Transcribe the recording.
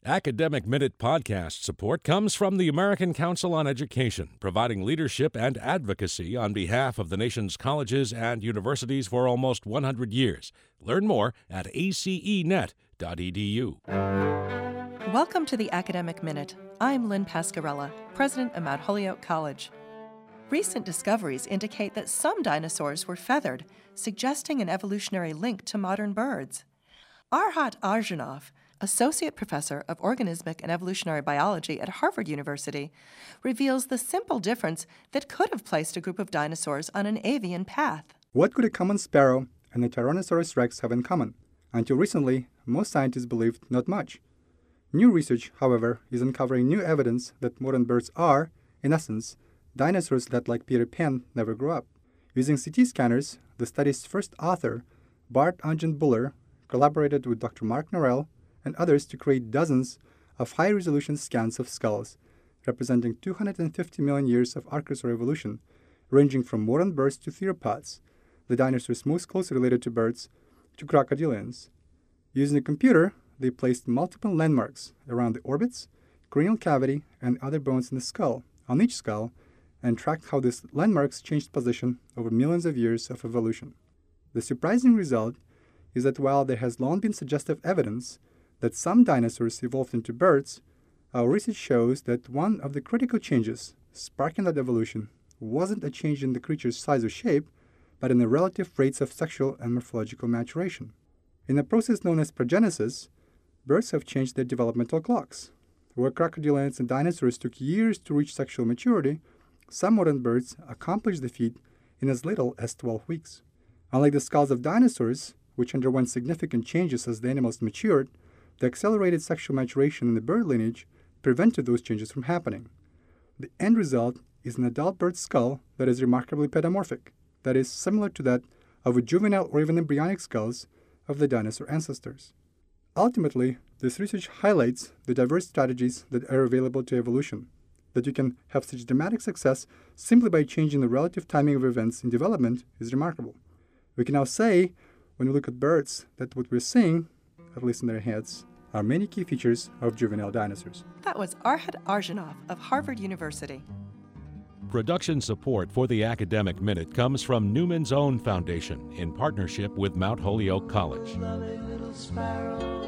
Academic Minute podcast support comes from the American Council on Education, providing leadership and advocacy on behalf of the nation's colleges and universities for almost 100 years. Learn more at acenet.edu. Welcome to the Academic Minute. I'm Lynn Pascarella, president of Mount Holyoke College. Recent discoveries indicate that some dinosaurs were feathered, suggesting an evolutionary link to modern birds. Arhat Arjunov, associate professor of organismic and evolutionary biology at Harvard University, reveals the simple difference that could have placed a group of dinosaurs on an avian path. What could a common sparrow and a Tyrannosaurus rex have in common? Until recently, most scientists believed not much. New research, however, is uncovering new evidence that modern birds are, in essence, dinosaurs that, like Peter Pan, never grew up. Using CT scanners, the study's first author, Bart Ugent-Buller, collaborated with Dr. Mark Norell and others to create dozens of high-resolution scans of skulls representing 250 million years of archosaur evolution, ranging from modern birds to theropods, the dinosaurs most closely related to birds, to crocodilians. Using a computer, they placed multiple landmarks around the orbits, cranial cavity, and other bones in the skull, on each skull, and tracked how these landmarks changed position over millions of years of evolution. The surprising result is that while there has long been suggestive evidence that some dinosaurs evolved into birds, our research shows that one of the critical changes sparking that evolution wasn't a change in the creature's size or shape, but in the relative rates of sexual and morphological maturation. In a process known as progenesis, birds have changed their developmental clocks. Where crocodilians and dinosaurs took years to reach sexual maturity, some modern birds accomplish the feat in as little as 12 weeks. Unlike the skulls of dinosaurs, which underwent significant changes as the animals matured, the accelerated sexual maturation in the bird lineage prevented those changes from happening. The end result is an adult bird skull that is remarkably pedomorphic, that is, similar to that of a juvenile or even embryonic skulls of the dinosaur ancestors. Ultimately, this research highlights the diverse strategies that are available to evolution. That you can have such dramatic success simply by changing the relative timing of events in development is remarkable. We can now say, when we look at birds, that what we're seeing, at least in their heads, are many key features of juvenile dinosaurs. That was Arhat Arjunov of Harvard University. Production support for the Academic Minute comes from Newman's Own Foundation in partnership with Mount Holyoke College.